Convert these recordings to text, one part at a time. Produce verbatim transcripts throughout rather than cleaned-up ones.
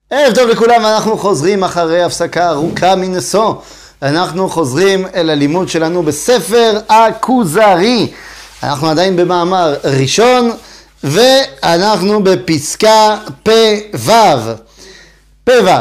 ערב טוב לכולם, אנחנו חוזרים אחרי הפסקה ארוכה מנשוא. אנחנו חוזרים אל הלימוד שלנו בספר הכוזרי. אנחנו עדיין במאמר ראשון, ואנחנו בפסקה פ"ו. פ"ו.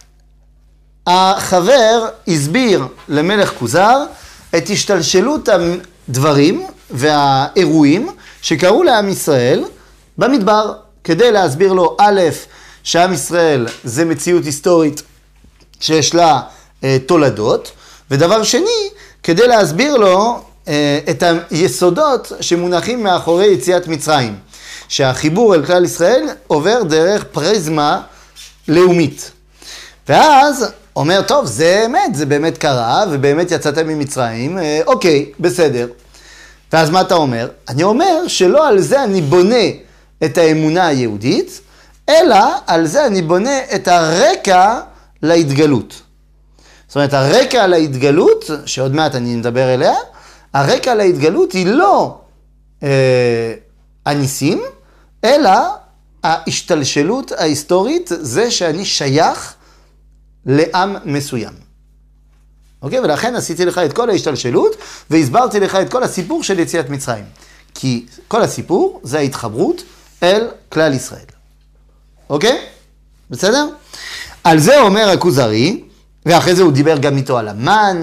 החבר הסביר למלך כוזר את השתלשלות הדברים והאירועים שקרו לעם ישראל במדבר, כדי להסביר לו א', שעם ישראל זה מציאות היסטורית שיש לה אה, תולדות, ודבר שני, כדי להסביר לו אה, את היסודות שמונחים מאחורי יציאת מצרים, שהחיבור אל כלל ישראל עובר דרך פריזמה לאומית. ואז אומר, טוב, זה אמת, זה באמת קרה, ובאמת יצאתם ממצרים, אה, אוקיי, בסדר. ואז מה אתה אומר? אני אומר שלא על זה אני בונה את האמונה היהודית, אלא על זה אני בונה את הרקע להתגלות. זאת אומרת, הרקע להתגלות, שעוד מעט אני מדבר אליה, הרקע להתגלות היא לא אה, הניסים, אלא ההשתלשלות ההיסטורית, זה שאני שייך לעם מסוים. אוקיי? ולכן עשיתי לך את כל ההשתלשלות, והסברתי לך את כל הסיפור של יציאת מצרים. כי כל הסיפור זה ההתחברות אל כלל ישראל. אוקיי? בסדר? על זה אומר הכוזרי, ואחרי זה הוא דיבר גם איתו על המן,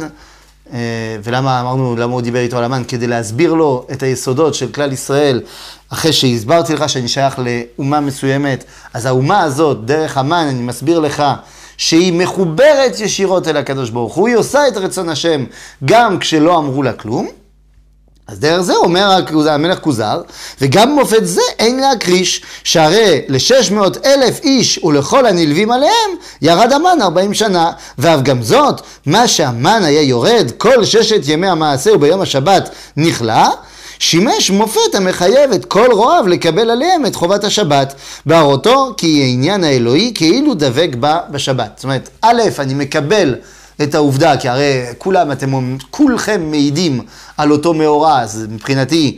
ולמה אמרנו, למה הוא דיבר איתו על המן? כדי להסביר לו את היסודות של כלל ישראל, אחרי שהסברתי לך שאני שייך לאומה מסוימת, אז האומה הזאת, דרך המן, אני מסביר לך, שהיא מחוברת ישירות אל הקדוש ברוך הוא, היא עושה את רצון השם, גם כשלא אמרו לה כלום. אז דרך זה אומר המלך כוזר, וגם מופת זה אין להקריש, שהרי ל-שש מאות אלף איש ולכל הנלווים עליהם ירד המן ארבעים שנה, ואף גם זאת, מה שהמן היה יורד כל ששת ימי המעשה וביום השבת נכלה, שימש מופת המחייב את כל רואיו לקבל עליהם את חובת השבת, בהראותו כי העניין האלוהי כאילו דבק בה בשבת. זאת אומרת, א', אני מקבל את העובדה, כי הרי כולם, אתם כולכם מעידים על אותו מאורע, אז מבחינתי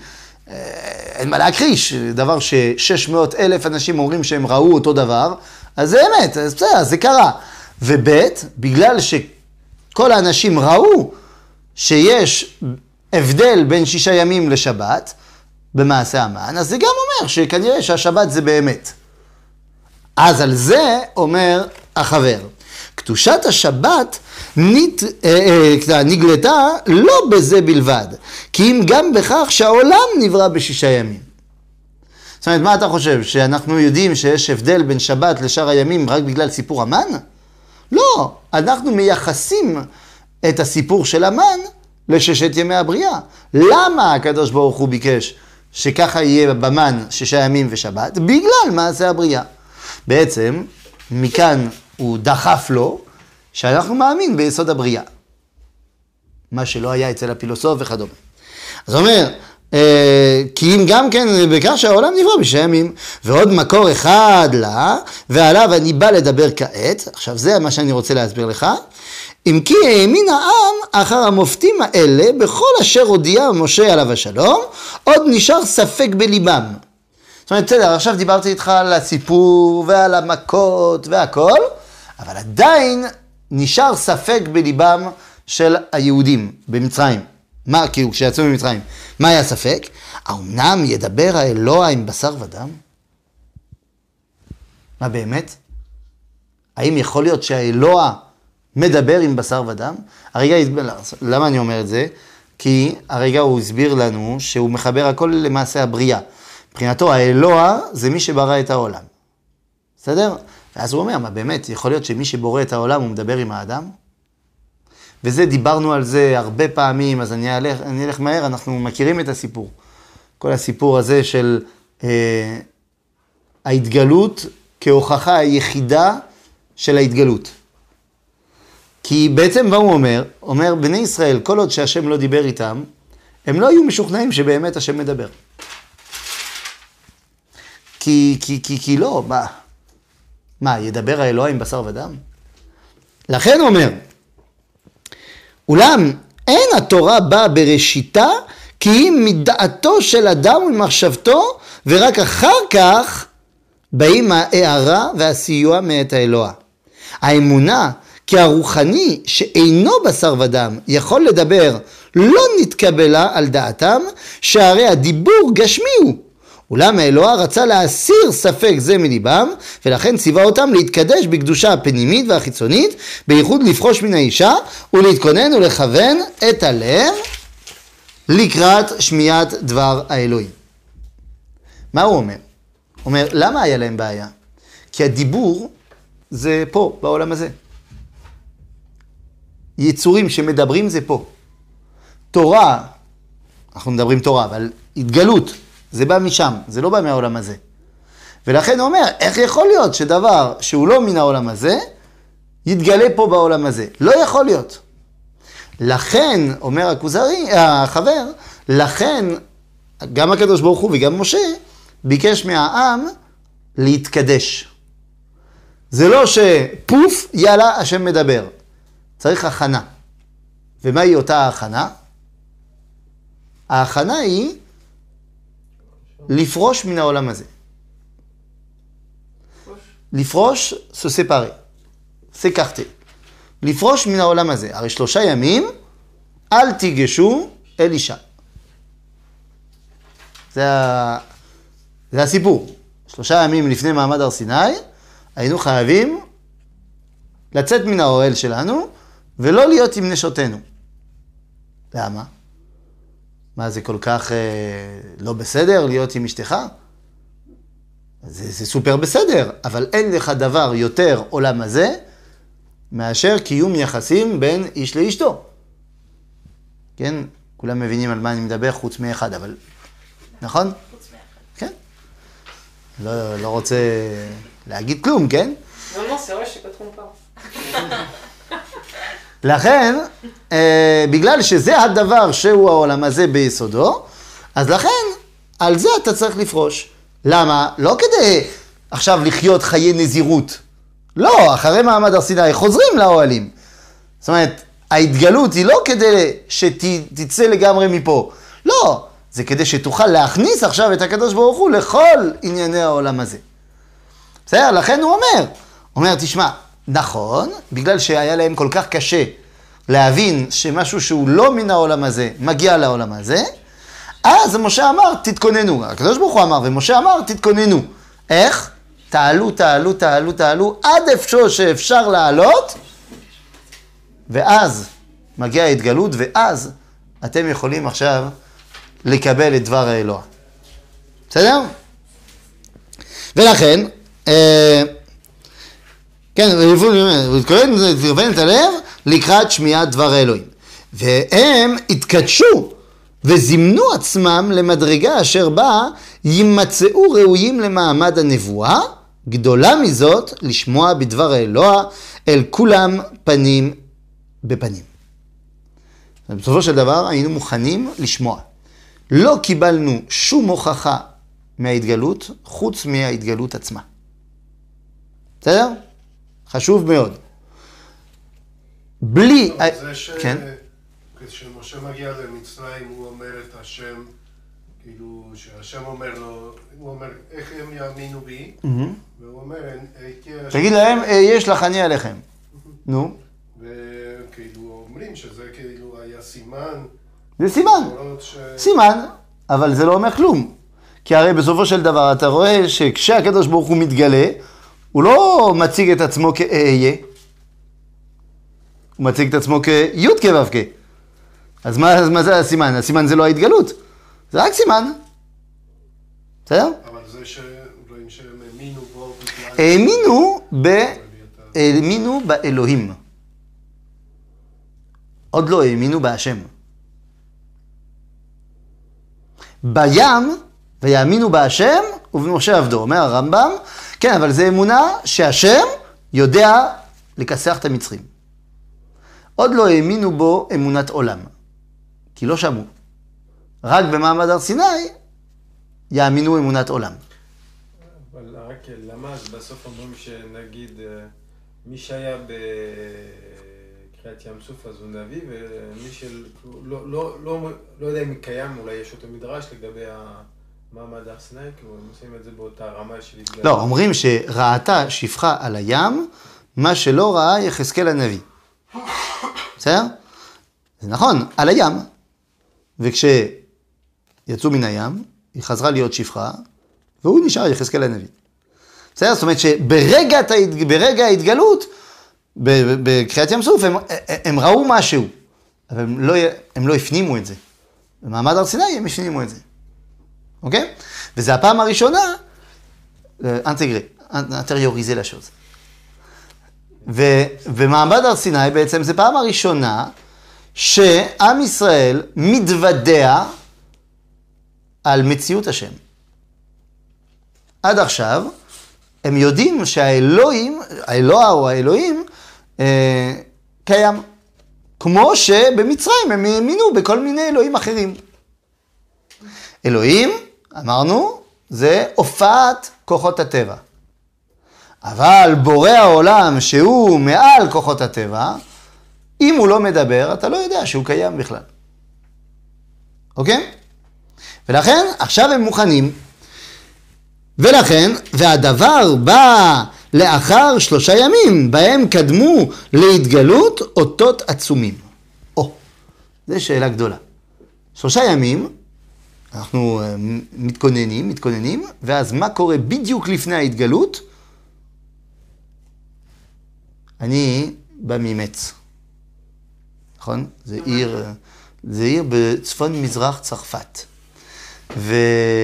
אין מה להקריש, דבר ש-שש מאות אלף אנשים אומרים שהם ראו אותו דבר, אז זה אמת, אז בסדר, זה קרה. וב', בגלל שכל האנשים ראו שיש הבדל בין שישה ימים לשבת, במעשה המן, אז זה גם אומר שכנראה שהשבת זה באמת. אז על זה אומר החבר, קדושת השבת נת, אה, אה, נגלתה לא בזה בלבד, כי אם גם בכך שהעולם נברא בשישה ימים. זאת אומרת, מה אתה חושב? שאנחנו יודעים שיש הבדל בין שבת לשאר הימים רק בגלל סיפור המן? לא, אנחנו מייחסים את הסיפור של המן לששת ימי הבריאה. למה הקדוש ברוך הוא ביקש שככה יהיה במן שישה ימים ושבת? בגלל מעשה הבריאה. בעצם, מכאן הוא דחף לו שאנחנו מאמין ביסוד הבריאה. מה שלא היה אצל הפילוסוף וכדומה. אז הוא אומר, כי אם גם כן בכך שהעולם נברא בשישה ימים, ועוד מקור אחד לה, ועליו אני בא לדבר כעת, עכשיו זה מה שאני רוצה להסביר לך, אם כי האמין העם אחר המופתים האלה, בכל אשר הודיע משה עליו השלום, עוד נשאר ספק בליבם. זאת אומרת, בסדר, עכשיו דיברתי איתך על הסיפור ועל המכות והכל, אבל עדיין נשאר ספק בליבם של היהודים במצרים. מה, כאילו, כשיצאו ממצרים, מה היה ספק? האמנם ידבר האלוה עם בשר ודם? מה באמת? האם יכול להיות שהאלוה מדבר עם בשר ודם? הרגע, למה אני אומר את זה? כי הרגע הוא הסביר לנו שהוא מחבר הכל למעשה הבריאה. מבחינתו, האלוה זה מי שברא את העולם. בסדר? ואז הוא אומר, מה באמת, יכול להיות שמי שבורא את העולם הוא מדבר עם האדם? וזה, דיברנו על זה הרבה פעמים, אז אני אלך, אני אלך מהר, אנחנו מכירים את הסיפור. כל הסיפור הזה של אה, ההתגלות כהוכחה היחידה של ההתגלות. כי בעצם מה הוא אומר? אומר, בני ישראל, כל עוד שהשם לא דיבר איתם, הם לא היו משוכנעים שבאמת השם מדבר. כי, כי, כי, כי לא, מה? מה, ידבר האלוה עם בשר ודם? לכן הוא אומר, אולם אין התורה באה בראשיתה, כי היא מדעתו של אדם ומחשבתו, ורק אחר כך באים ההערה והסיוע מאת האלוה. האמונה כי הרוחני שאינו בשר ודם יכול לדבר לא נתקבלה על דעתם, שהרי הדיבור גשמי הוא. אולם האלוה רצה להסיר ספק זה מליבם, ולכן ציווה אותם להתקדש בקדושה הפנימית והחיצונית, בייחוד לפרוש מן האישה, ולהתכונן ולכוון את הלב לקראת שמיעת דבר האלוהים. מה הוא אומר? הוא אומר, למה היה להם בעיה? כי הדיבור זה פה, בעולם הזה. יצורים שמדברים זה פה. תורה, אנחנו מדברים תורה, אבל התגלות, זה בא משם, זה לא בא מהעולם הזה. ולכן הוא אומר, איך יכול להיות שדבר שהוא לא מן העולם הזה, יתגלה פה בעולם הזה? לא יכול להיות. לכן, אומר הכוזרי, החבר, לכן, גם הקדוש ברוך הוא וגם משה, ביקש מהעם להתקדש. זה לא שפוף, יאללה, השם מדבר. צריך הכנה. ומהי אותה ההכנה? ההכנה היא לפרוש מן העולם הזה. לפרוש, se séparer. s'écarter. לפרוש מן העולם הזה. הרי שלושה ימים, אל תיגשו אל אישה. זה, ה... זה הסיפור. שלושה ימים לפני מעמד הר סיני, היינו חייבים לצאת מן האוהל שלנו, ולא להיות עם נשותינו. למה? מה, זה כל כך אה, לא בסדר להיות עם אשתך? זה, זה סופר בסדר, אבל אין לך דבר יותר עולם הזה, מאשר קיום יחסים בין איש לאשתו. כן? כולם מבינים על מה אני מדבר חוץ מאחד, אבל... נכון? חוץ מאחד. כן. לא, לא רוצה להגיד כלום, כן? לא, לא, זה ראש שפתחום פעם. לכן, אה, בגלל שזה הדבר שהוא העולם הזה ביסודו, אז לכן, על זה אתה צריך לפרוש. למה? לא כדי עכשיו לחיות חיי נזירות. לא, אחרי מעמד הר סיני חוזרים לאוהלים. זאת אומרת, ההתגלות היא לא כדי שתצא לגמרי מפה. לא, זה כדי שתוכל להכניס עכשיו את הקדוש ברוך הוא לכל ענייני העולם הזה. בסדר? לכן הוא אומר, הוא אומר, תשמע, נכון, בגלל שהיה להם כל כך קשה להבין שמשהו שהוא לא מן העולם הזה מגיע לעולם הזה, אז משה אמר, תתכוננו. הקדוש ברוך הוא אמר, ומשה אמר, תתכוננו. איך? תעלו, תעלו, תעלו, תעלו, עד אפשר שאפשר לעלות, ואז מגיעה ההתגלות, ואז אתם יכולים עכשיו לקבל את דבר האלוה. בסדר? ולכן, אה, כן, ולכוון את הלב לקראת שמיעת דבר האלוהים. והם התקדשו וזימנו עצמם למדרגה אשר בה יימצאו ראויים למעמד הנבואה, גדולה מזאת לשמוע בדבר האלוה אל כולם פנים בפנים. בסופו של דבר היינו מוכנים לשמוע. לא קיבלנו שום הוכחה מההתגלות חוץ מההתגלות עצמה. בסדר? חשוב מאוד. בלי... זה ש... כן? כשמשה מגיע למצרים הוא אומר את השם, כאילו שהשם אומר לו, הוא אומר איך הם יאמינו בי, והוא אומר, תגיד להם, יש לך אני עליכם. נו. וכאילו אומרים שזה כאילו היה סימן. זה סימן. סימן, אבל זה לא אומר כלום. כי הרי בסופו של דבר אתה רואה שכשהקדוש ברוך הוא מתגלה, הוא לא מציג את עצמו כאהיה, הוא מציג את עצמו כי' כו' כ'. אז מה, אז מה זה הסימן? הסימן זה לא ההתגלות, זה רק סימן. בסדר? אבל זה שרואים שהם האמינו בו... האמינו ב... האמינו באלוהים. עוד לא האמינו בהשם. בים, ויאמינו בהשם, ובמשה עבדו. אומר הרמב"ם, כן, אבל זה אמונה שהשם יודע לכסח את המצרים. עוד לא האמינו בו אמונת עולם, כי לא שמעו. רק במעמד הר סיני יאמינו אמונת עולם. אבל רק למה אז בסוף אומרים שנגיד מי שהיה בקריאת ים סוף אז הוא נביא, ומי של... לא, לא, לא, לא יודע אם קיים, אולי יש אותו מדרש לגבי המעמד הר סיני, כי הם עושים את זה באותה רמה של התגלות. לא, אומרים שראתה שפחה על הים מה שלא ראה יחזקאל הנביא. בסדר? זה נכון, על הים. וכשיצאו מן הים, היא חזרה להיות שפחה, והוא נשאר יחזקאל הנביא. בסדר? זאת אומרת שברגע ברגע ההתגלות, בקריאת ים סוף, הם, הם ראו משהו, אבל הם לא, הם לא הפנימו את זה. במעמד הר סיני הם הפנימו את זה. אוקיי? וזה הפעם הראשונה, אנטגרי, אנטריוריזה לשוז. ובמעמד הר סיני בעצם זה פעם הראשונה שעם ישראל מתוודע על מציאות השם. עד עכשיו הם יודעים שהאלוהים, האלוה או האלוהים, אה, קיים. כמו שבמצרים הם האמינו בכל מיני אלוהים אחרים. אלוהים, אמרנו, זה הופעת כוחות הטבע. אבל בורא העולם שהוא מעל כוחות הטבע, אם הוא לא מדבר, אתה לא יודע שהוא קיים בכלל. אוקיי? ולכן, עכשיו הם מוכנים. ולכן, והדבר בא לאחר שלושה ימים, בהם קדמו להתגלות אותות עצומים. או, זו שאלה גדולה. שלושה ימים, אנחנו מתכוננים, מתכוננים, ואז מה קורה בדיוק לפני ההתגלות? אני בא ממץ. נכון? זה עיר, זה עיר בצפון מזרח צרפת. ואף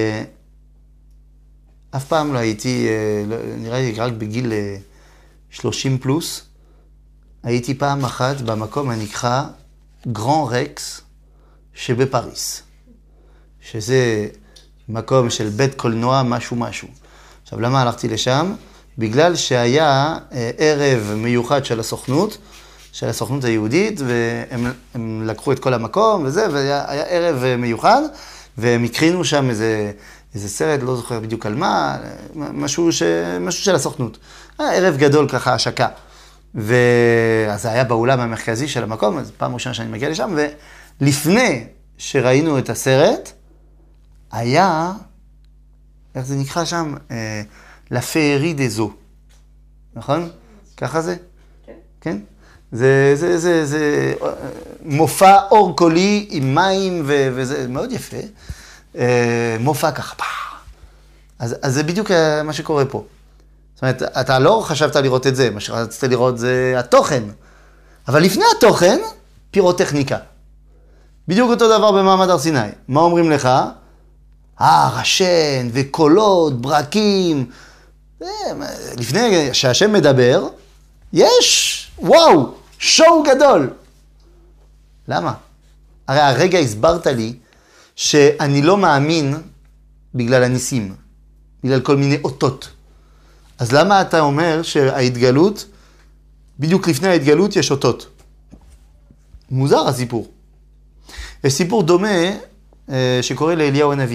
פעם לא הייתי, נראה לי רק בגיל שלושים פלוס, הייתי פעם אחת במקום הנקרא גרן רקס שבפריס. שזה מקום של בית קולנוע משהו משהו. עכשיו, למה הלכתי לשם? בגלל שהיה ערב מיוחד של הסוכנות, של הסוכנות היהודית, והם הם לקחו את כל המקום וזה, והיה ערב מיוחד, והם הקרינו שם איזה, איזה סרט, לא זוכר בדיוק על מה, משהו, ש, משהו של הסוכנות. היה ערב גדול ככה, השקה. ואז זה היה באולם המרכזי של המקום, אז פעם ראשונה שאני מגיע לשם, ולפני שראינו את הסרט, היה, איך זה נקרא שם? La féerie des eaux. נכון? ככה זה? כן. כן? זה, זה, זה, זה מופע אור קולי עם מים ו, וזה מאוד יפה. מופע ככה. אז, אז זה בדיוק מה שקורה פה. זאת אומרת, אתה לא חשבת לראות את זה, מה שרצית לראות זה התוכן. אבל לפני התוכן, פירוטכניקה. בדיוק אותו דבר במעמד הר סיני. מה אומרים לך? הר, השן וקולות, ברקים. לפני שהשם מדבר, יש, וואו, שואו גדול. למה? הרי הרגע הסברת לי שאני לא מאמין בגלל הניסים, בגלל כל מיני אותות. אז למה אתה אומר שההתגלות, בדיוק לפני ההתגלות יש אותות? מוזר הסיפור. יש סיפור דומה שקורא לאליהו הנביא.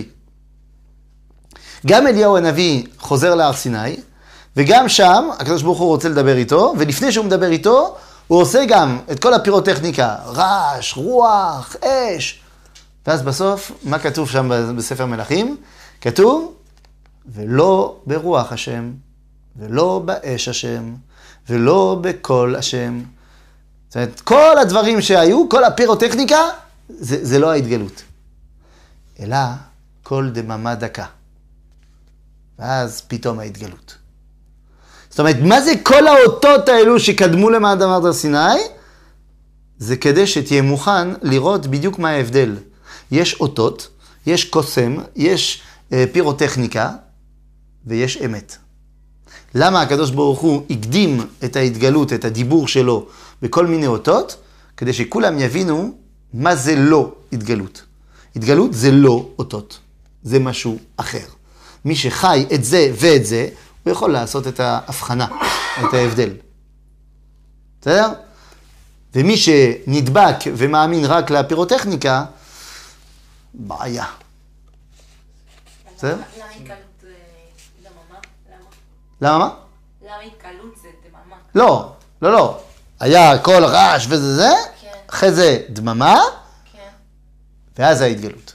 גם אליהו הנביא חוזר להר סיני, וגם שם הקדוש ברוך הוא רוצה לדבר איתו, ולפני שהוא מדבר איתו, הוא עושה גם את כל הפירוטכניקה, רעש, רוח, אש. ואז בסוף, מה כתוב שם בספר מלכים? כתוב, ולא ברוח השם, ולא באש השם, ולא בקול השם. זאת אומרת, כל הדברים שהיו, כל הפירוטכניקה, זה, זה לא ההתגלות. אלא כל דממה דקה. ואז פתאום ההתגלות. זאת אומרת, מה זה כל האותות האלו שקדמו למעמד הר סיני? זה כדי שתהיה מוכן לראות בדיוק מה ההבדל. יש אותות, יש קוסם, יש אה, פירוטכניקה, ויש אמת. למה הקדוש ברוך הוא הקדים את ההתגלות, את הדיבור שלו, בכל מיני אותות? כדי שכולם יבינו מה זה לא התגלות. התגלות זה לא אותות, זה משהו אחר. מי שחי את זה ואת זה, הוא יכול לעשות את ההבחנה, את ההבדל. בסדר? ומי שנדבק ומאמין רק לפירוטכניקה, בעיה. בסדר? למה התקלות זה דממה? למה למה? מה? למה התקלות זה דממה? לא, לא, לא. היה כל רעש וזה זה, כן. אחרי זה דממה, כן. ואז ההתגלות.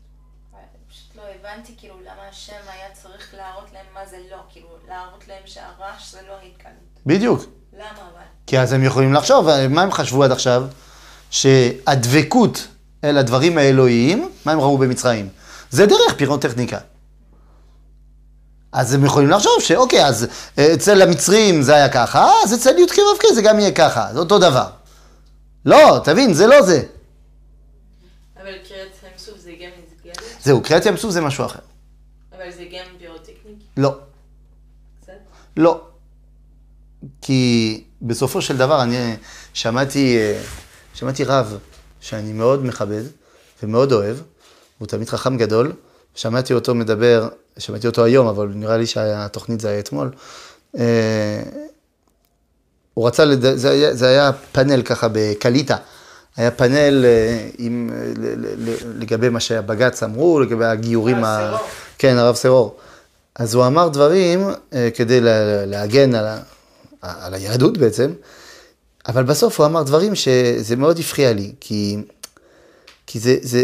פשוט לא הבנתי כאילו למה השם היה צריך להראות להם מה זה לא, כאילו להראות להם שהר הרעש זה לא ההתקלות. בדיוק. למה אבל? כי אז הם יכולים לחשוב, מה הם חשבו עד עכשיו? שהדבקות אל הדברים האלוהיים, מה הם ראו במצרים? זה דרך פירוטכניקה. אז הם יכולים לחשוב שאוקיי, אז אצל המצרים זה היה ככה, אז אצל י' כו' כ' זה גם יהיה ככה, זה אותו דבר. לא, תבין, זה לא זה. אבל קריאת ים סוף זה גם התגלות? זהו, קריאת ים סוף זה משהו אחר. אבל זה גם פירוטכניק? לא. קצת? לא. כי בסופו של דבר אני שמעתי, שמעתי רב שאני מאוד מכבד ומאוד אוהב, הוא תמיד חכם גדול, שמעתי אותו מדבר, שמעתי אותו היום, אבל נראה לי שהתוכנית זה היה אתמול. הוא רצה, לד... זה, היה, זה היה פאנל ככה בקליטה, היה פאנל עם, לגבי מה שהבג"ץ אמרו, לגבי הגיורים, ה... כן, הרב סרור. אז הוא אמר דברים כדי להגן על, ה... על היהדות בעצם, אבל בסוף הוא אמר דברים שזה מאוד הפריע לי, כי, כי זה, זה,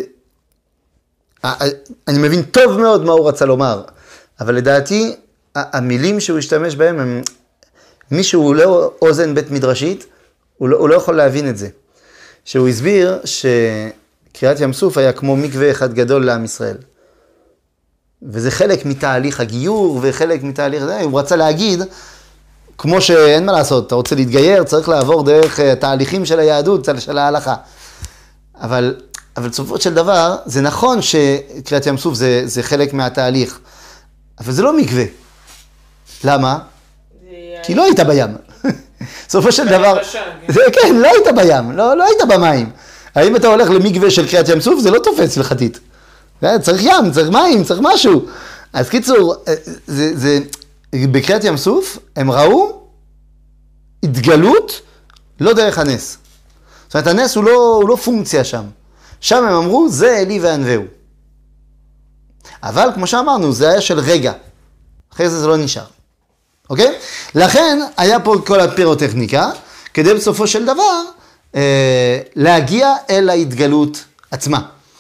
אני מבין טוב מאוד מה הוא רצה לומר, אבל לדעתי המילים שהוא השתמש בהם הם, מי שהוא לא אוזן בית מדרשית, הוא לא, הוא לא יכול להבין את זה. שהוא הסביר שקריאת ים סוף היה כמו מקווה אחד גדול לעם ישראל. וזה חלק מתהליך הגיור וחלק מתהליך זה, הוא רצה להגיד, כמו שאין מה לעשות, אתה רוצה להתגייר, צריך לעבור דרך תהליכים של היהדות, של ההלכה. אבל, אבל בסופו של דבר, זה נכון שקריאת ים סוף זה, זה חלק מהתהליך, אבל זה לא מקווה. למה? כי לא היית בים. בסופו של דבר, זה כן, לא היית בים, לא, לא היית במים. האם אתה הולך למקווה של קריאת ים סוף, זה לא תופס הלכתית. צריך ים, צריך מים, צריך משהו. אז קיצור, זה, זה, בקריאת ים סוף, הם ראו התגלות לא דרך הנס. זאת אומרת, הנס הוא לא, הוא לא פונקציה שם. שם הם אמרו, זה אלי וענווהו. אבל כמו שאמרנו, זה היה של רגע. אחרי זה זה לא נשאר. אוקיי? לכן היה פה כל הפירוטכניקה, כדי בסופו של דבר אה, להגיע אל ההתגלות עצמה.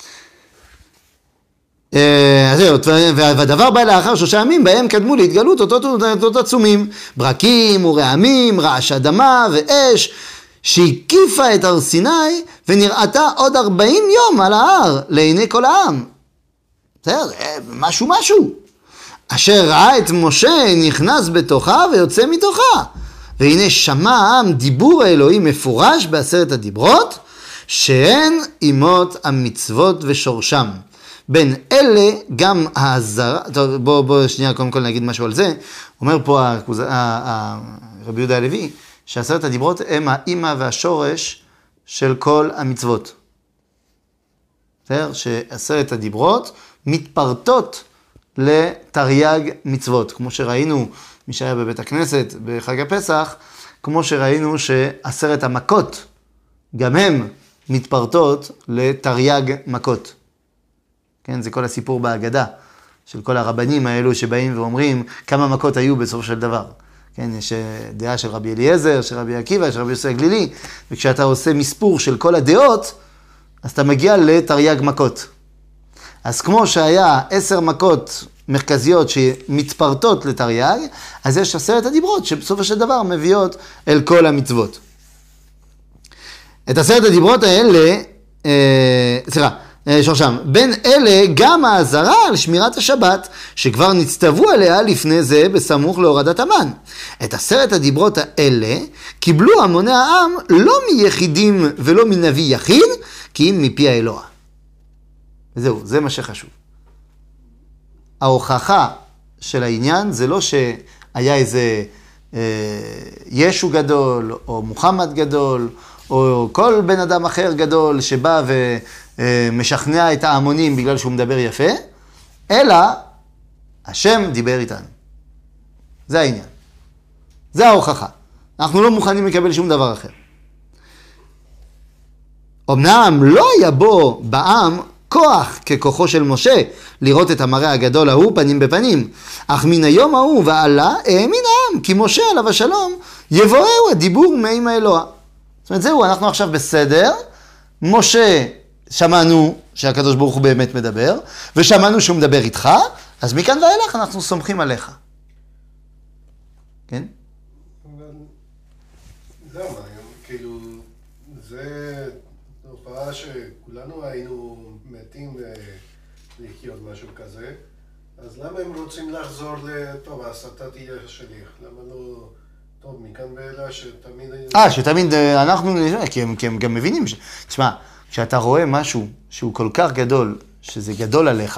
אה, אז זהו, והדבר בא לאחר שלושה ימים, בהם קדמו להתגלות אותות עצומים, ברקים ורעמים, רעש אדמה ואש, שהקיפה את הר סיני ונראתה עוד ארבעים יום על ההר לעיני כל העם. בסדר, משהו משהו. אשר ראה את משה נכנס בתוכה ויוצא מתוכה. והנה שמע העם דיבור האלוהים מפורש בעשרת הדיברות, שהן אימות המצוות ושורשם. בין אלה גם העזרה, טוב, בוא, בוא שנייה קודם כל נגיד משהו על זה. אומר פה רבי יהודה הלוי, שעשרת הדיברות הם האימא והשורש של כל המצוות. בסדר? שעשרת הדיברות מתפרטות לתרי"ג מצוות, כמו שראינו, מי שהיה בבית הכנסת בחג הפסח, כמו שראינו שעשרת המכות, גם הם מתפרטות לתרי"ג מכות. כן, זה כל הסיפור בהגדה, של כל הרבנים האלו שבאים ואומרים כמה מכות היו בסוף של דבר. כן, יש דעה של רבי אליעזר, של רבי עקיבא, של רבי יוסי הגלילי, וכשאתה עושה מספור של כל הדעות, אז אתה מגיע לתרי"ג מכות. אז כמו שהיה עשר מכות מרכזיות שמתפרטות לתרי"ג, אז יש עשרת הדיברות שבסופו של דבר מביאות אל כל המצוות. את עשרת הדיברות האלה, אה, סליחה, אה, שורשם, בין אלה גם האזהרה על שמירת השבת, שכבר נצטוו עליה לפני זה בסמוך להורדת המן. את עשרת הדיברות האלה קיבלו המוני העם לא מיחידים ולא מנביא יחיד, כי אם מפי האלוה. זהו, זה מה שחשוב. ההוכחה של העניין זה לא שהיה איזה אה, ישו גדול, או מוחמד גדול, או כל בן אדם אחר גדול שבא ומשכנע את ההמונים בגלל שהוא מדבר יפה, אלא השם דיבר איתנו. זה העניין. זה ההוכחה. אנחנו לא מוכנים לקבל שום דבר אחר. אמנם לא היה בו בעם כוח ככוחו של משה לראות את המראה הגדול ההוא פנים בפנים, אך מן היום ההוא ועלה האמין העם, כי משה עליו השלום יבואהו הדיבור מעם האלוה. זאת אומרת, זהו, אנחנו עכשיו בסדר, משה שמענו שהקדוש ברוך הוא באמת מדבר, ושמענו שהוא מדבר איתך, אז מכאן ואילך אנחנו סומכים עליך. כן? אבל למה? כאילו, זה תופעה שכולנו היינו מתים לחיות משהו כזה, אז למה הם רוצים לחזור לטוב, אז אתה תהיה שליח? למה לא... טוב, מכאן ואלה שתמיד... אה, שתמיד אנחנו... כי הם, כי הם גם מבינים ש... תשמע, כשאתה רואה משהו שהוא כל כך גדול, שזה גדול עליך,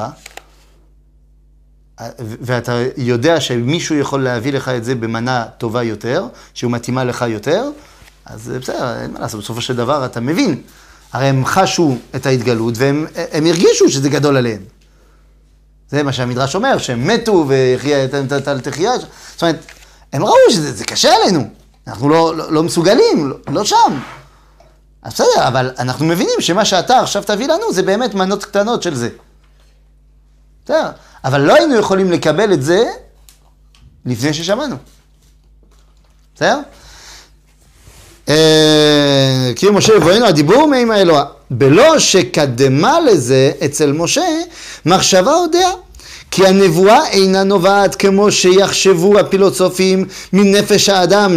ואתה יודע שמישהו יכול להביא לך את זה במנה טובה יותר, שהוא מתאימה לך יותר, אז בסדר, אין מה לעשות, בסופו של דבר אתה מבין. הרי הם חשו את ההתגלות והם הם הרגישו שזה גדול עליהם. זה מה שהמדרש אומר, שהם מתו והחיה את התחייה. זאת אומרת, הם ראו שזה קשה עלינו, אנחנו לא, לא, לא מסוגלים, לא, לא שם. אז בסדר, אבל אנחנו מבינים שמה שאתה עכשיו תביא לנו זה באמת מנות קטנות של זה. בסדר, אבל לא היינו יכולים לקבל את זה לפני ששמענו. בסדר? כי משה יבואנו הדיבור מעם האלוה, בלא שקדמה לזה אצל משה מחשבה הודעה, כי הנבואה אינה נובעת כמו שיחשבו הפילוסופים מנפש האדם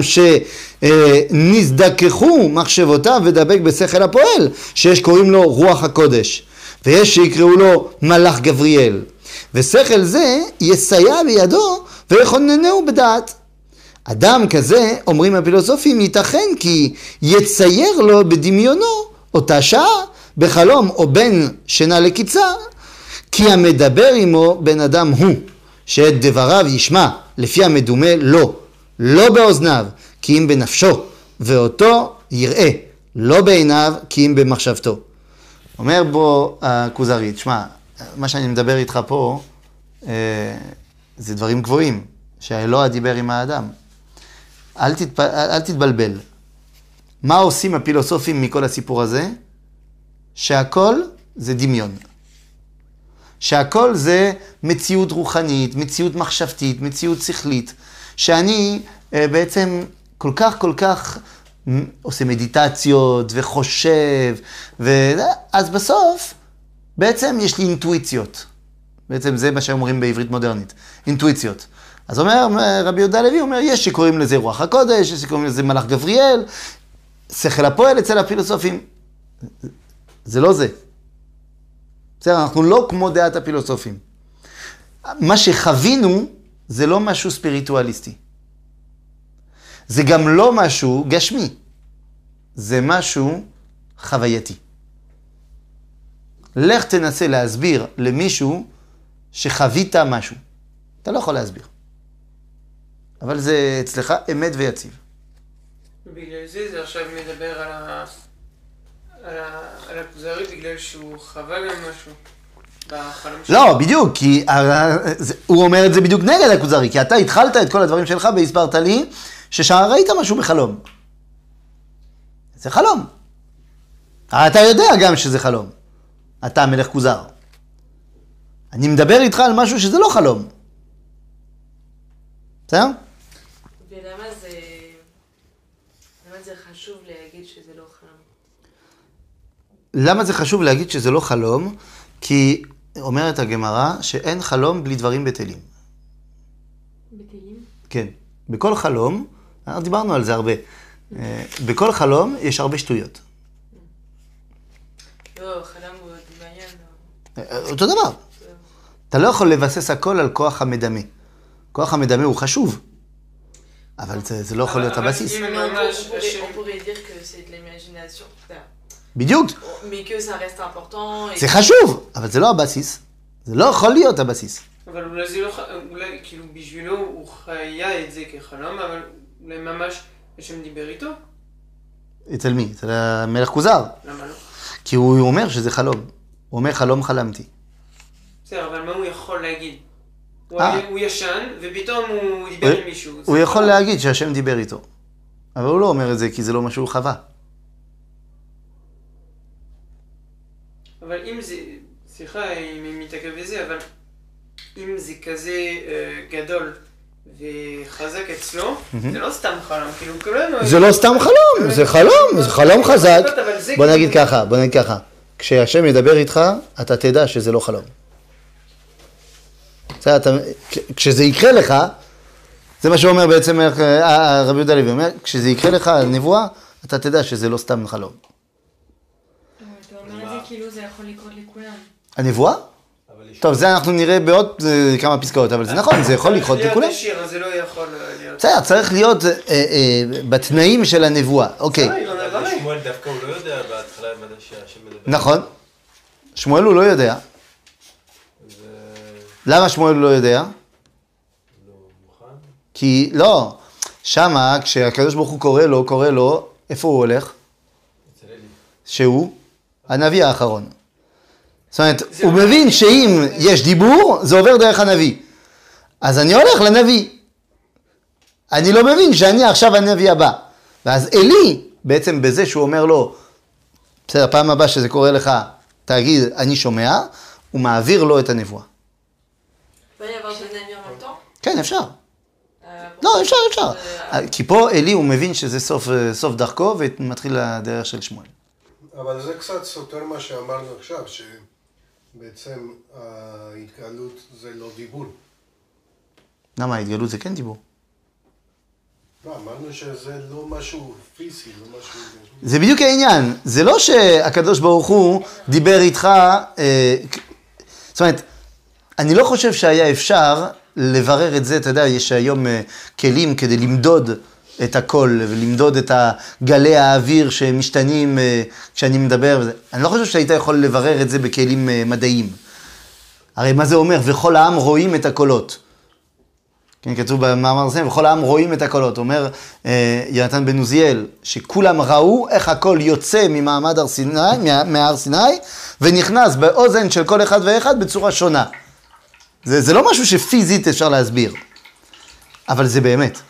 שנזדככו מחשבותיו ודבק בשכל הפועל, שיש קוראים לו רוח הקודש, ויש שיקראו לו מלאך גבריאל, ושכל זה יסייע בידו ויכוננהו בדעת. אדם כזה, אומרים הפילוסופים, ייתכן כי יצייר לו בדמיונו אותה שעה בחלום או בין שינה לקיצה, כי המדבר עמו בן אדם הוא, שאת דבריו ישמע לפי המדומה לא, לא באוזניו, כי אם בנפשו, ואותו יראה, לא בעיניו, כי אם במחשבתו. אומר בו הכוזרי, תשמע, מה שאני מדבר איתך פה, זה דברים גבוהים, שהאלוה דיבר עם האדם. אל, תתפ... אל תתבלבל. מה עושים הפילוסופים מכל הסיפור הזה? שהכל זה דמיון. שהכל זה מציאות רוחנית, מציאות מחשבתית, מציאות שכלית. שאני בעצם כל כך כל כך עושה מדיטציות וחושב, ו... אז בסוף בעצם יש לי אינטואיציות. בעצם זה מה שאומרים בעברית מודרנית. אינטואיציות. אז אומר רבי יהודה הלוי, אומר, יש שקוראים לזה רוח הקודש, יש שקוראים לזה מלאך גבריאל, שכל הפועל אצל הפילוסופים. זה לא זה. בסדר, אנחנו לא כמו דעת הפילוסופים. מה שחווינו זה לא משהו ספיריטואליסטי. זה גם לא משהו גשמי. זה משהו חווייתי. לך תנסה להסביר למישהו שחווית משהו. אתה לא יכול להסביר. אבל זה אצלך אמת ויציב. בגלל זה זה עכשיו מדבר על ה... על הכוזרי, בגלל שהוא חווה גם משהו בחלום שלו. לא, בדיוק, כי הוא אומר את זה בדיוק נגד הכוזרי, כי אתה התחלת את כל הדברים שלך והסברת לי שראית משהו בחלום. זה חלום. אתה יודע גם שזה חלום. אתה מלך כוזר. אני מדבר איתך על משהו שזה לא חלום. בסדר? ולמה זה... למה זה חשוב להגיד שזה לא חלום? למה זה חשוב להגיד שזה לא חלום? כי אומרת הגמרא שאין חלום בלי דברים בטלים. בטלים? כן. בכל חלום, דיברנו על זה הרבה, בכל חלום יש הרבה שטויות. לא, חלום הוא דמיין. אותו דבר. אתה לא יכול לבסס הכל על כוח המדמה. כוח המדמה הוא חשוב, אבל זה, זה לא יכול להיות הבסיס. בדיוק. זה חשוב, אבל זה לא הבסיס. זה לא יכול להיות הבסיס. אבל אולי זה לא, אולי כאילו בשבילו הוא חיה את זה כחלום, אבל אולי ממש השם דיבר איתו? אצל מי? אצל המלך כוזר. למה לא? כי הוא אומר שזה חלום. הוא אומר חלום חלמתי. בסדר, אבל מה הוא יכול להגיד? הוא ישן, ופתאום הוא דיבר עם מישהו. הוא יכול להגיד שהשם דיבר איתו. אבל הוא לא אומר את זה כי זה לא משהו חווה. אבל אם זה, סליחה אם אני מתעכב בזה, אבל אם זה כזה גדול וחזק אצלו, זה לא סתם חלום, כאילו כולנו... זה לא סתם חלום, זה חלום, זה חלום חזק. בוא נגיד ככה, בוא נגיד ככה. כשהשם ידבר איתך, אתה תדע שזה לא חלום. כשזה יקרה לך, זה מה שאומר בעצם רבי יהודה הלוי, אומר, כשזה יקרה לך נבואה, אתה תדע שזה לא סתם חלום. אתה אומר את זה כאילו זה יכול לקרות לכולם. הנבואה? טוב, זה אנחנו נראה בעוד כמה פסקאות, אבל זה נכון, זה יכול לקרות לכולם. להיות ישיר, זה לא יכול להיות. בסדר, צריך להיות בתנאים של הנבואה, אוקיי. שמואל דווקא הוא לא יודע בהתחלה מה שהשם מדבר. נכון. שמואל הוא לא יודע. למה שמואל הוא לא יודע? כי לא, שמה כשהקדוש ברוך הוא קורא לו, קורא לו, איפה הוא הולך? שהוא הנביא האחרון. זאת אומרת, הוא מבין שאם יש דיבור, זה עובר דרך הנביא. אז אני הולך לנביא. אני לא מבין שאני עכשיו הנביא הבא. ואז אלי, בעצם בזה שהוא אומר לו, בסדר, פעם הבאה שזה קורה לך, תגיד, אני שומע, הוא מעביר לו את הנבואה. ואני עבר של נביא en même temps? כן, אפשר. לא, אפשר, אפשר. כי פה אלי הוא מבין שזה סוף, סוף דרכו, ומתחיל הדרך של שמואל. אבל זה קצת סותר מה שאמרנו עכשיו, שבעצם ההתגלות זה לא דיבור. למה? ההתגלות זה כן דיבור. לא, אמרנו שזה לא משהו פיזי, לא משהו... זה בדיוק העניין. זה לא שהקדוש ברוך הוא דיבר איתך... אה, זאת אומרת, אני לא חושב שהיה אפשר לברר את זה, אתה יודע, יש היום אה, כלים כדי למדוד את הכל, ולמדוד את גלי האוויר שמשתנים אה, כשאני מדבר וזה. אני לא חושב שהיית יכול לברר את זה בכלים אה, מדעיים. הרי מה זה אומר? וכל העם רואים את הקולות. כן, כתוב במאמר הזה, וכל העם רואים את הקולות. אומר אה, יונתן בן עוזיאל, שכולם ראו איך הכל יוצא ממעמד הר סיני, מהר סיני, ונכנס באוזן של כל אחד ואחד בצורה שונה. זה, זה לא משהו שפיזית אפשר להסביר, אבל זה באמת.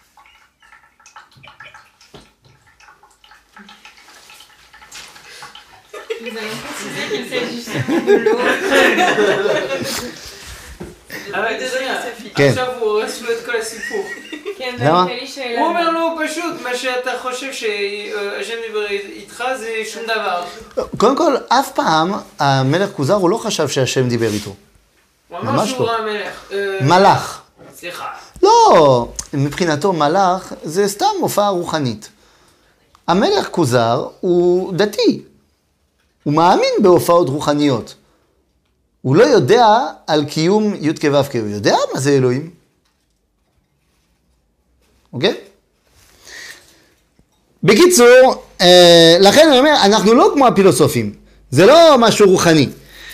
כן. עכשיו הוא הורס לו את כל הסיפור. כן, למה? ואני לי שאלה. הוא אומר לו פשוט, מה שאתה חושב שהשם דיבר איתך זה שום דבר. קודם כל, אף פעם המלך כוזר הוא לא חשב שהשם דיבר איתו. הוא אמר ממש שהוא לא. ראה מלך. מלאך. סליחה. לא, מבחינתו מלאך זה סתם הופעה רוחנית. המלך כוזר הוא דתי. הוא מאמין בהופעות רוחניות. הוא לא יודע על קיום י' כו' כ', הוא יודע מה זה אלוהים. אוקיי? בקיצור, אה, לכן אני אומר, אנחנו לא כמו הפילוסופים. זה לא משהו רוחני.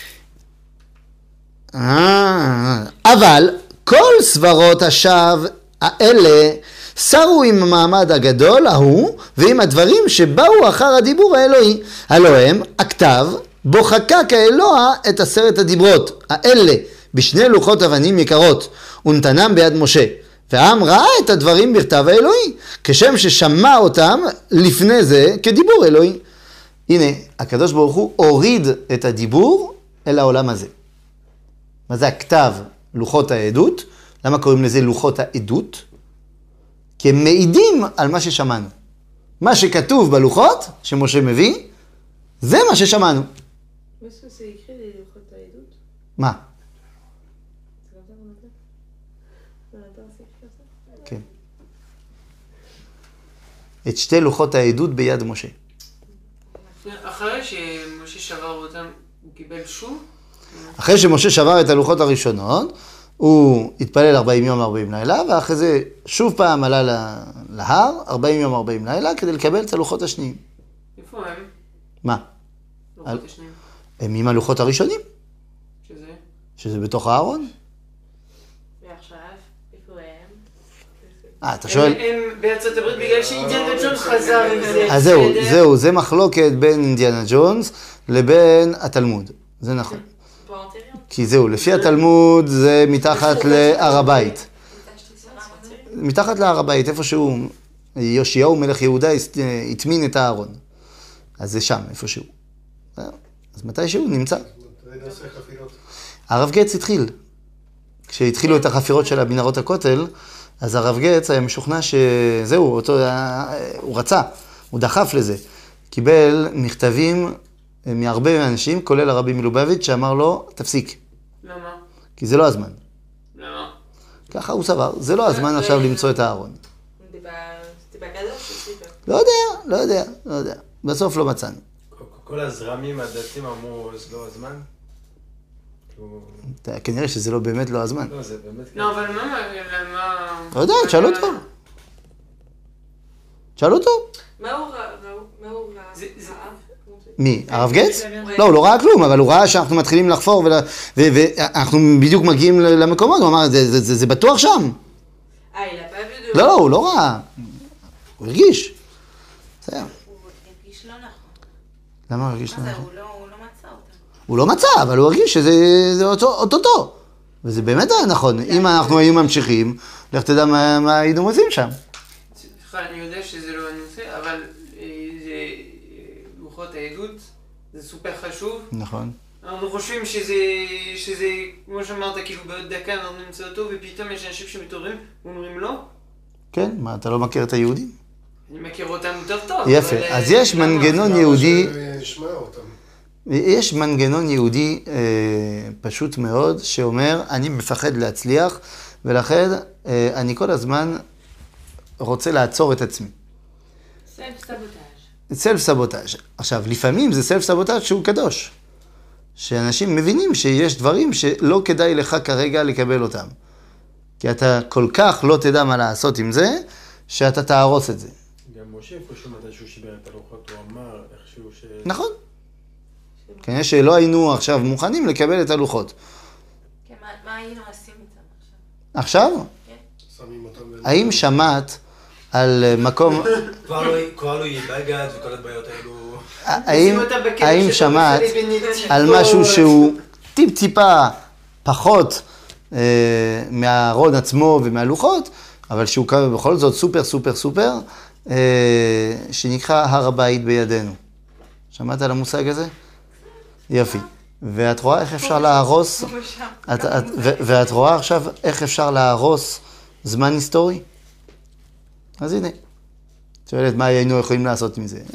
אה, אבל כל סברות השווא האלה שרו עם המעמד הגדול ההוא ועם הדברים שבאו אחר הדיבור האלוהי. הלוא הם הכתב בו חקק האלוה את עשרת הדיברות האלה בשני לוחות אבנים יקרות ונתנם ביד משה. והעם ראה את הדברים בכתב האלוהי כשם ששמע אותם לפני זה כדיבור אלוהי. הנה, הקדוש ברוך הוא הוריד את הדיבור אל העולם הזה. מה זה הכתב? לוחות העדות. למה קוראים לזה לוחות העדות? כי הם מעידים על מה ששמענו. מה שכתוב בלוחות, שמשה מביא, זה מה ששמענו. Est-ce que c'est écrit les lוחות העדות? מה? C'est comme ça qu'on appelle? Dans la terre, c'est écrit comme ça? כן. את שתי לוחות העדות ביד משה. אחרי שמשה שבר אותם, הוא קיבל שוב? אחרי שמשה שבר את הלוחות הראשונות, הוא התפלל ארבעים יום ארבעים לילה, ואחרי זה שוב פעם עלה להר, ארבעים יום ארבעים לילה, כדי לקבל את הלוחות השניים. איפה הם? מה? לוחות השניים. הם עם הלוחות הראשונים, שזה? שזה בתוך הארון. ועכשיו, איפה הם? אה, אתה שואל? הם הם בארצות הברית בגלל שאינדיאנה ג'ונס חזר עם זה. אז זהו, בסדר? זהו, זה מחלוקת בין אינדיאנה ג'ונס לבין התלמוד. זה נכון. Pas enterré? כי זהו, לפי התלמוד זה מתחת להר הבית. מתחת להר הבית, איפה שהוא, יאשיהו מלך יהודה הטמין את הארון. אז זה שם, איפה שהוא. אז מתי שהוא נמצא? הרב גץ התחיל. כשהתחילו את החפירות של המנהרות הכותל, אז הרב גץ היה משוכנע שזהו, אותו, הוא רצה, הוא דחף לזה. קיבל מכתבים מהרבה אנשים, כולל הרבי מלובביץ', שאמר לו, תפסיק. למה? כי זה לא הזמן. למה? ככה הוא סבר. זה לא הזמן עכשיו למצוא את הארון. C'était pas, c'était pas cadeau, je sais pas. לא יודע, לא יודע, לא יודע. בסוף לא מצאנו. כל הזרמים הדתיים אמרו, זה לא הזמן? כנראה שזה לא באמת לא הזמן. לא, זה באמת... לא, אבל מה... מה... לא יודע, תשאל אותו. תשאל אותו. מה הוא ראה? מה הוא ראה? זה- זה- מי? הרב גץ? לא, הוא לא ראה כלום, אבל הוא ראה שאנחנו מתחילים לחפור ואנחנו בדיוק מגיעים למקומות, הוא אמר, "זה- זה- זה זה בטוח שם. Ah, il a pas vu de... לא, לא, הוא לא ראה. הוא הרגיש. בסדר. הוא הרגיש לא נכון. למה הוא הרגיש מה זה, נכון? הוא לא הוא לא מצא אותה. הוא לא מצא, אבל הוא הרגיש שזה זה אותו- אותו-אותו. וזה באמת היה נכון. אם אנחנו היינו ממשיכים, לך תדע מה מה היינו מוצאים שם. סליחה, אני יודע שזה לא הנושא, אבל אה, זה אה, לוחות העדות, זה סופר חשוב. נכון. אנחנו חושבים שזה, שזה, כמו שאמרת, כאילו בעוד דקה אנחנו נמצא אותו, ופתאום יש אנשים שמתעוררים ואומרים לא. כן, מה, אתה לא מכיר את היהודים? אני מכיר אותם יותר טוב. יפה, אבל, אז אה, יש למה? מנגנון למה יהודי, שנשמע אותם. יש מנגנון יהודי אה, פשוט מאוד, שאומר, אני מפחד להצליח, ולכן אה, אני כל הזמן רוצה לעצור את עצמי. סלף סבוטאז'. סלף סבוטאז'. עכשיו, לפעמים זה סלף סבוטאז' שהוא קדוש. שאנשים מבינים שיש דברים שלא כדאי לך כרגע לקבל אותם. כי אתה כל כך לא תדע מה לעשות עם זה, שאתה תהרוס את זה. גם משה איפשהו מתי שהוא שיבר את הלוחות, הוא אמר איכשהו ש... נכון. כנראה שלא היינו עכשיו מוכנים לקבל את הלוחות. כן, מה- מה היינו עושים איתם עכשיו? עכשיו, שמים אותם... ב- האם שמעת על מקום, כבר לא- כבר לא יהיה בגד וכל הבעיות האלו... האם, שים אותה בכלא האם שאתה שמעת עושה לי בנתיבות. על משהו שהוא טיפ-טיפה פחות אה, מהארון עצמו ומהלוחות, אבל שהוא קם בכל זאת סופר סופר סופר, אה, שנקרא הר הבית בידינו. שמעת על המושג הזה? יופי. ואת רואה איך אפשר להרוס, את, את, ו, ואת רואה עכשיו איך אפשר להרוס זמן היסטורי? אז הנה. שואלת מה היינו יכולים לעשות עם זה. אה,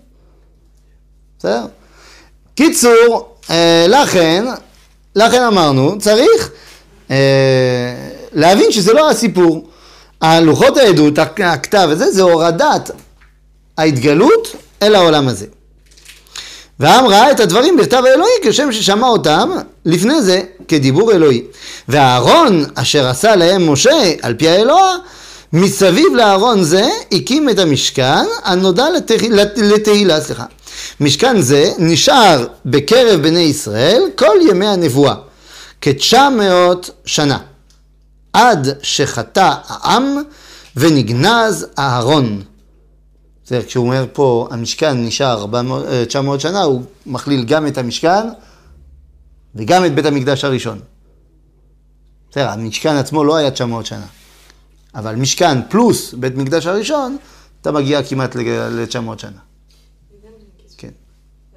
בסדר? קיצור, אה, לכן, לכן אמרנו, צריך אה, להבין שזה לא הסיפור. הלוחות העדות, הכתב הזה, זה הורדת ההתגלות אל העולם הזה. והעם ראה את הדברים בכתב האלוהי כשם ששמע אותם לפני זה כדיבור אלוהי. והארון אשר עשה להם משה על פי האלוה, מסביב לארון זה הקים את המשכן הנודע לתה, לתהילה, סליחה. משכן זה נשאר בקרב בני ישראל כל ימי הנבואה, כתשע מאות שנה, עד שחטא העם ונגנז הארון. זה כשהוא אומר פה המשכן נשאר תשע מאות שנה, הוא מכליל גם את המשכן וגם את בית המקדש הראשון. בסדר, המשכן עצמו לא היה תשע מאות שנה. אבל משכן פלוס בית מקדש הראשון, אתה מגיע כמעט ל-תשע מאות שנה. כן. Euh,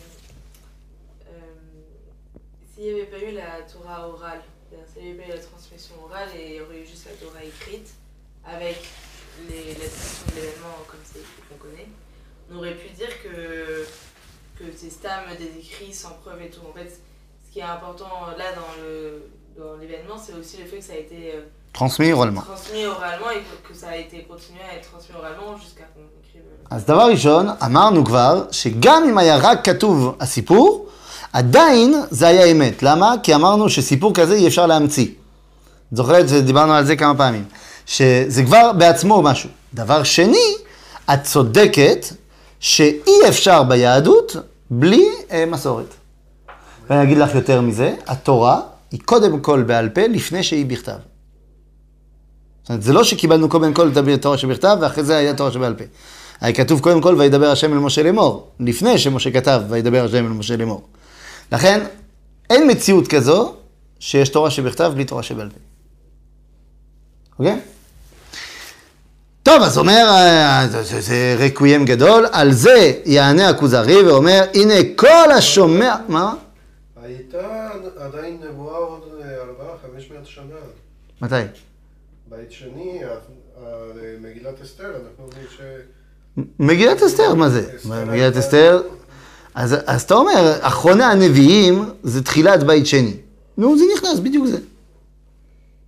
euh, S'il n'y avait pas eu la Torah orale, c'est-à-dire s'il n'y avait pas eu la transmission orale et il y aurait eu juste la Torah écrite, avec les, la description de l'événement comme c'est qu'on connaît, on aurait pu dire que, que c'est stam des écrits sans preuve et tout. En fait, ce qui est important là dans le dans l'événement, c'est aussi le fait que ça a été euh, transmis oralement. transmis oralement et que, que ça a été continué à être transmis oralement jusqu'à qu'on écrive. אז דבר ראשון, אמרנו כבר שגם אם היה רק כתוב הסיפור, עדיין זה היה אמת. למה? כי אמרנו שסיפור כזה אי אפשר להמציא. זוכרת ודיברנו על זה כמה פעמים. שזה כבר בעצמו משהו. דבר שני, את צודקת שאי אפשר ביהדות בלי אה, מסורת. ואני אגיד לך יותר מזה, התורה היא קודם כל בעל פה לפני שהיא בכתב. זאת אומרת, זה לא שקיבלנו קודם כל את התורה שבכתב ואחרי זה היה תורה שבעל פה. היה כתוב קודם כל וידבר השם אל משה לאמור, לפני שמשה כתב וידבר השם אל משה לאמור. לכן אין מציאות כזו שיש תורה שבכתב בלי תורה שבעל פה. אוקיי? טוב, אז אומר, זה, זה רקוויהם גדול, על זה יענה הכוזרי ואומר, הנה כל השומע, מה? הייתה עדיין נבואה עוד ארבע, חמש מאות שנה. מתי? בית שני, מגילת אסתר, אנחנו אומרים ש... מגילת אסתר, מה זה? אסתר מגילת הייתה- אסתר, אז, אז אתה אומר, אחרוני הנביאים זה תחילת בית שני. נו, זה נכנס, בדיוק זה.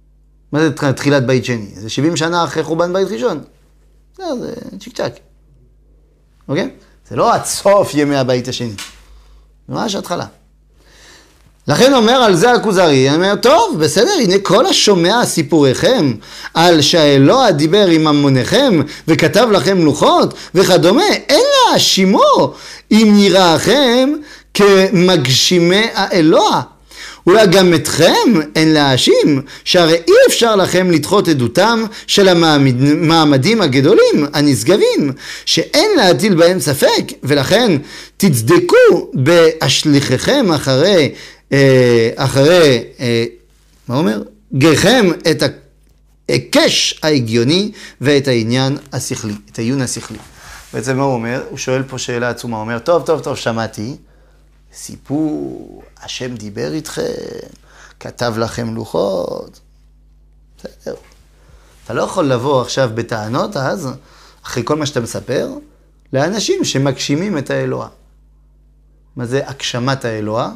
מה זה תחילת בית שני? זה שבעים שנה אחרי חורבן בית ראשון. זה, זה צ'יק צ'ק. אוקיי? זה לא עד סוף ימי הבית השני. זה ממש התחלה. לכן אומר על זה הכוזרי, אני אומר, טוב, בסדר, הנה כל השומע סיפוריכם, על שהאלוה דיבר עם המוניכם, וכתב לכם לוחות, וכדומה, אין להאשימו, אם נראכם כמגשימי האלוה. אולי גם אתכם אין להאשים, שהרי אי אפשר לכם לדחות עדותם של המעמדים הגדולים, הנשגבים, שאין להטיל בהם ספק, ולכן תצדקו בהשליככם אחרי, אחרי, מה אומר? גרכם את ההיקש ההגיוני ואת העניין השכלי, את העיון השכלי. בעצם מה הוא אומר? הוא שואל פה שאלה עצומה, הוא אומר, טוב, טוב, טוב, שמעתי, סיפור, השם דיבר איתכם, כתב לכם לוחות. בסדר. אתה לא יכול לבוא עכשיו בטענות אז, אחרי כל מה שאתה מספר, לאנשים שמגשימים את האלוה. מה זה הגשמת האלוה?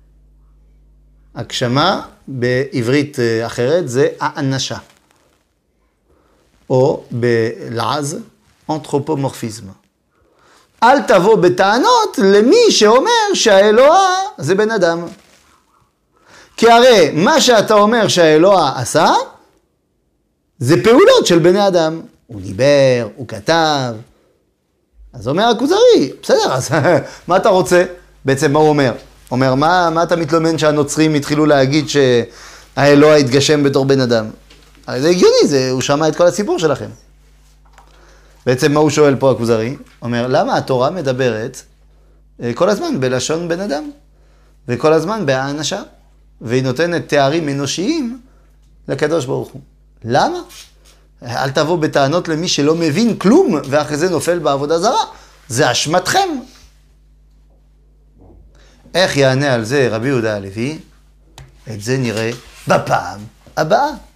הגשמה בעברית אחרת זה האנשה. או בלעז, אנתרופומורפיזם. אל תבוא בטענות למי שאומר שהאלוה זה בן אדם. כי הרי מה שאתה אומר שהאלוה עשה, זה פעולות של בני אדם. הוא דיבר, הוא כתב. אז אומר הכוזרי, בסדר, אז מה אתה רוצה? בעצם מה הוא אומר? אומר, מה, מה אתה מתלונן שהנוצרים התחילו להגיד שהאלוה התגשם בתור בן אדם? הרי זה הגיוני, זה, הוא שמע את כל הסיפור שלכם. בעצם מה הוא שואל פה הכוזרי? אומר, למה התורה מדברת כל הזמן בלשון בן אדם? וכל הזמן בהאנשה? והיא נותנת תארים אנושיים לקדוש ברוך הוא. למה? אל תבוא בטענות למי שלא מבין כלום, ואחרי זה נופל בעבודה זרה. זה אשמתכם. איך יענה על זה רבי יהודה הלוי? את זה נראה בפעם הבאה.